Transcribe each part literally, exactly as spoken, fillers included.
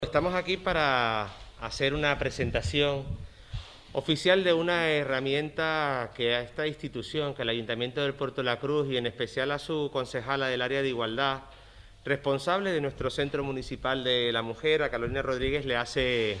Estamos aquí para hacer una presentación oficial de una herramienta que a esta institución, que el Ayuntamiento del Puerto de la Cruz y en especial a su concejala del área de igualdad, responsable de nuestro Centro Municipal de la Mujer, a Carolina Rodríguez, le hace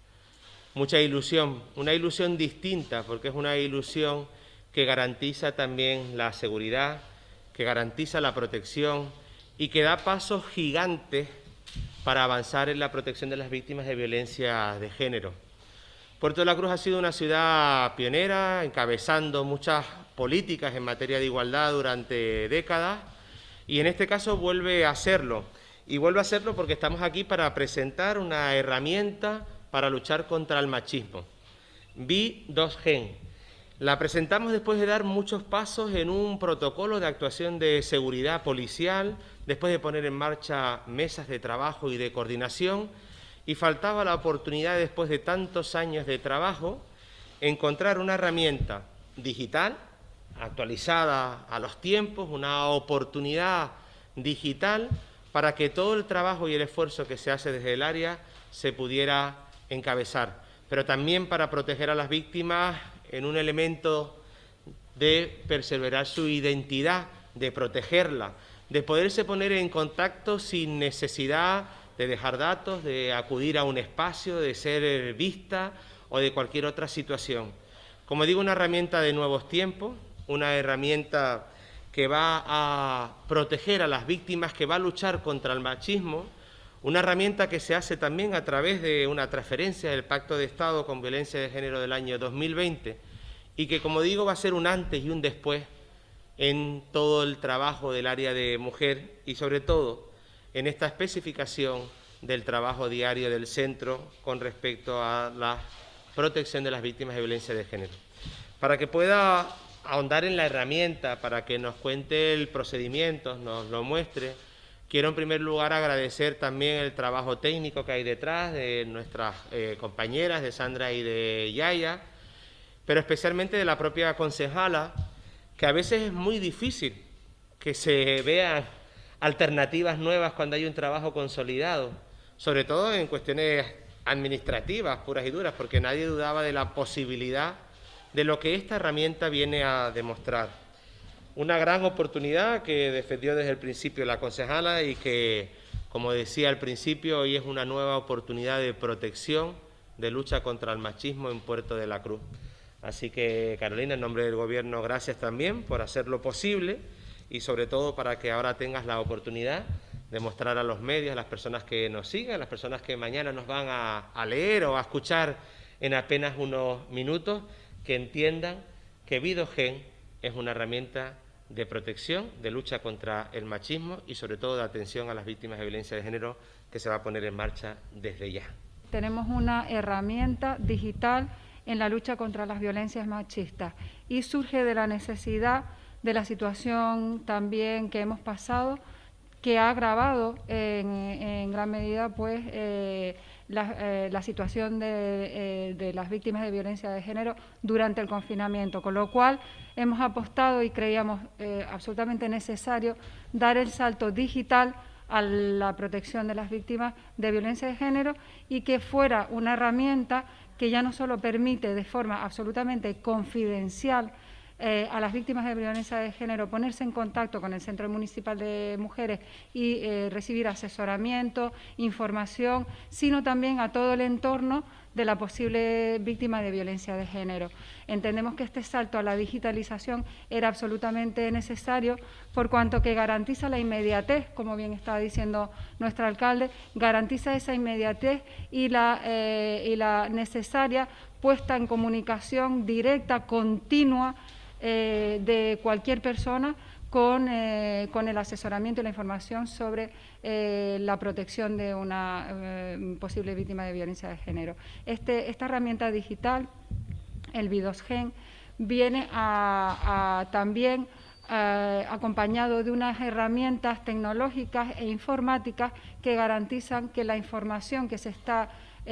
mucha ilusión, una ilusión distinta, porque es una ilusión que garantiza también la seguridad, que garantiza la protección y que da pasos gigantes para avanzar en la protección de las víctimas de violencia de género. Puerto de la Cruz ha sido una ciudad pionera, encabezando muchas políticas en materia de igualdad durante décadas, y en este caso vuelve a hacerlo. Y vuelve a hacerlo porque estamos aquí para presentar una herramienta para luchar contra el machismo, B dos Gen. La presentamos después de dar muchos pasos en un protocolo de actuación de seguridad policial, después de poner en marcha mesas de trabajo y de coordinación, y faltaba la oportunidad, después de tantos años de trabajo, encontrar una herramienta digital, actualizada a los tiempos, una oportunidad digital para que todo el trabajo y el esfuerzo que se hace desde el área se pudiera encabezar, pero también para proteger a las víctimas en un elemento de perseverar su identidad, de protegerla, de poderse poner en contacto sin necesidad de dejar datos, de acudir a un espacio, de ser vista o de cualquier otra situación. Como digo, una herramienta de nuevos tiempos, una herramienta que va a proteger a las víctimas, que va a luchar contra el machismo, una herramienta que se hace también a través de una transferencia del Pacto de Estado con Violencia de Género del año dos mil veinte y que, como digo, va a ser un antes y un después en todo el trabajo del área de mujer y, sobre todo, en esta especificación del trabajo diario del centro con respecto a la protección de las víctimas de violencia de género. Para que pueda ahondar en la herramienta, para que nos cuente el procedimiento, nos lo muestre, quiero en primer lugar agradecer también el trabajo técnico que hay detrás de nuestras eh, compañeras, de Sandra y de Yaya, pero especialmente de la propia concejala, que a veces es muy difícil que se vean alternativas nuevas cuando hay un trabajo consolidado, sobre todo en cuestiones administrativas puras y duras, porque nadie dudaba de la posibilidad de lo que esta herramienta viene a demostrar. Una gran oportunidad que defendió desde el principio la concejala y que, como decía al principio, hoy es una nueva oportunidad de protección, de lucha contra el machismo en Puerto de la Cruz. Así que, Carolina, en nombre del Gobierno, gracias también por hacerlo posible y sobre todo para que ahora tengas la oportunidad de mostrar a los medios, a las personas que nos siguen, a las personas que mañana nos van a, a leer o a escuchar en apenas unos minutos, que entiendan que B dos Gen es una herramienta de protección, de lucha contra el machismo y sobre todo de atención a las víctimas de violencia de género, que se va a poner en marcha desde ya. Tenemos una herramienta digital en la lucha contra las violencias machistas y surge de la necesidad de la situación también que hemos pasado, que ha agravado en, en gran medida pues eh, la, eh, la situación de, eh, de las víctimas de violencia de género durante el confinamiento, con lo cual hemos apostado y creíamos eh, absolutamente necesario dar el salto digital a la protección de las víctimas de violencia de género y que fuera una herramienta que ya no solo permite de forma absolutamente confidencial Eh, a las víctimas de violencia de género ponerse en contacto con el Centro Municipal de Mujeres y eh, recibir asesoramiento, información, sino también a todo el entorno de la posible víctima de violencia de género. Entendemos que este salto a la digitalización era absolutamente necesario por cuanto que garantiza la inmediatez, como bien estaba diciendo nuestro alcalde, garantiza esa inmediatez y la, eh, y la necesaria puesta en comunicación directa, continua, Eh, de cualquier persona con, eh, con el asesoramiento y la información sobre eh, la protección de una eh, posible víctima de violencia de género. Este, esta herramienta digital, el B dos Gen, viene a, a también eh, acompañado de unas herramientas tecnológicas e informáticas que garantizan que la información que se está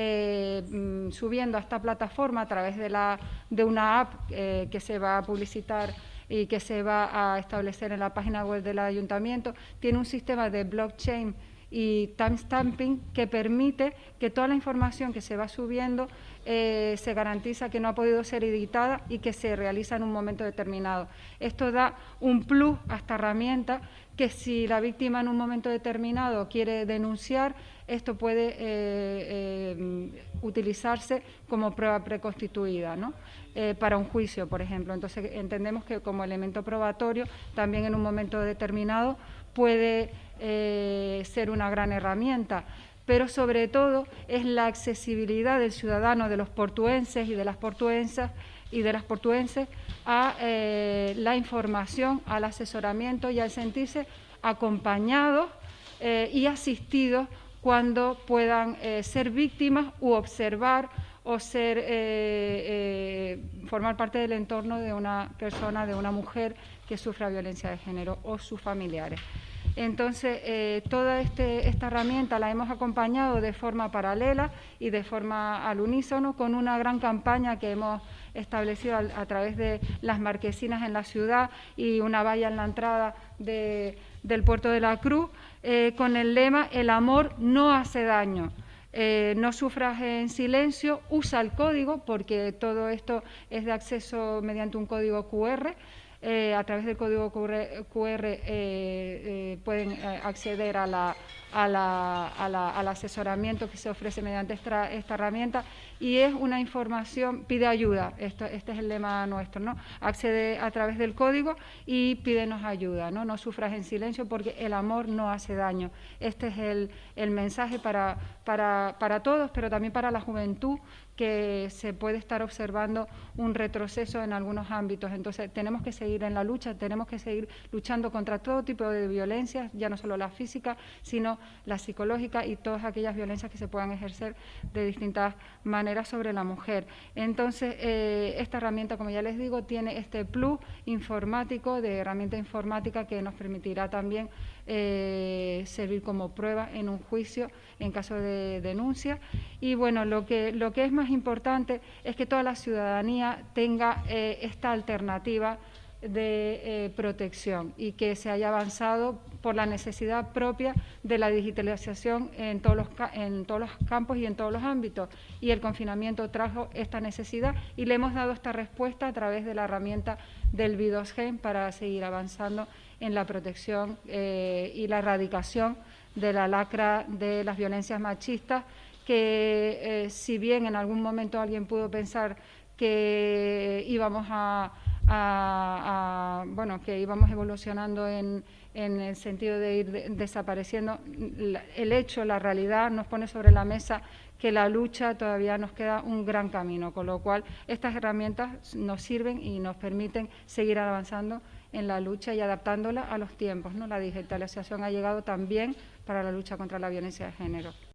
Eh, subiendo a esta plataforma a través de, la, de una app eh, que se va a publicitar y que se va a establecer en la página web del ayuntamiento, tiene un sistema de blockchain y timestamping, que permite que toda la información que se va subiendo eh, se garantiza que no ha podido ser editada y que se realiza en un momento determinado. Esto da un plus a esta herramienta, que si la víctima en un momento determinado quiere denunciar, esto puede eh, eh, utilizarse como prueba preconstituida, ¿no? Eh, para un juicio, por ejemplo. Entonces entendemos que como elemento probatorio también en un momento determinado puede eh, ser una gran herramienta, pero sobre todo es la accesibilidad del ciudadano, de los portuenses y de las portuensas y de las portuenses a eh, la información, al asesoramiento y al sentirse acompañados eh, y asistidos cuando puedan eh, ser víctimas u observar o ser eh, eh, formar parte del entorno de una persona, de una mujer que sufra violencia de género o sus familiares. Entonces, eh, toda este, esta herramienta la hemos acompañado de forma paralela y de forma al unísono con una gran campaña que hemos establecido a, a través de las marquesinas en la ciudad y una valla en la entrada de, del Puerto de la Cruz, eh, con el lema "El amor no hace daño". Eh, no sufras en silencio, usa el código, porque todo esto es de acceso mediante un código cu erre. Eh, a través del código cu erre eh, eh, pueden eh, acceder a la, a la, a la, al asesoramiento que se ofrece mediante esta, esta herramienta, y es una información, pide ayuda, esto, este es el lema nuestro, ¿no? Accede a través del código y pídenos ayuda, ¿no? No sufras en silencio porque el amor no hace daño. Este es el, el mensaje para, para, para todos, pero también para la juventud, que se puede estar observando un retroceso en algunos ámbitos. Entonces tenemos que seguir en la lucha, tenemos que seguir luchando contra todo tipo de violencias, ya no solo la física, sino la psicológica y todas aquellas violencias que se puedan ejercer de distintas maneras sobre la mujer. Entonces, eh, esta herramienta, como ya les digo, tiene este plus informático, de herramienta informática, que nos permitirá también eh, servir como prueba en un juicio en caso de denuncia. Y bueno, lo que, lo que es más importante es que toda la ciudadanía tenga eh, esta alternativa de eh, protección, y que se haya avanzado por la necesidad propia de la digitalización en todos los, en todos los campos y en todos los ámbitos, y el confinamiento trajo esta necesidad y le hemos dado esta respuesta a través de la herramienta del Bidosgen para seguir avanzando en la protección eh, y la erradicación de la lacra de las violencias machistas, que eh, si bien en algún momento alguien pudo pensar que íbamos a A, a, bueno, que íbamos evolucionando en, en el sentido de ir de, desapareciendo, el hecho, la realidad nos pone sobre la mesa que la lucha todavía nos queda un gran camino, con lo cual estas herramientas nos sirven y nos permiten seguir avanzando en la lucha y adaptándola a los tiempos, ¿no? La digitalización ha llegado también para la lucha contra la violencia de género.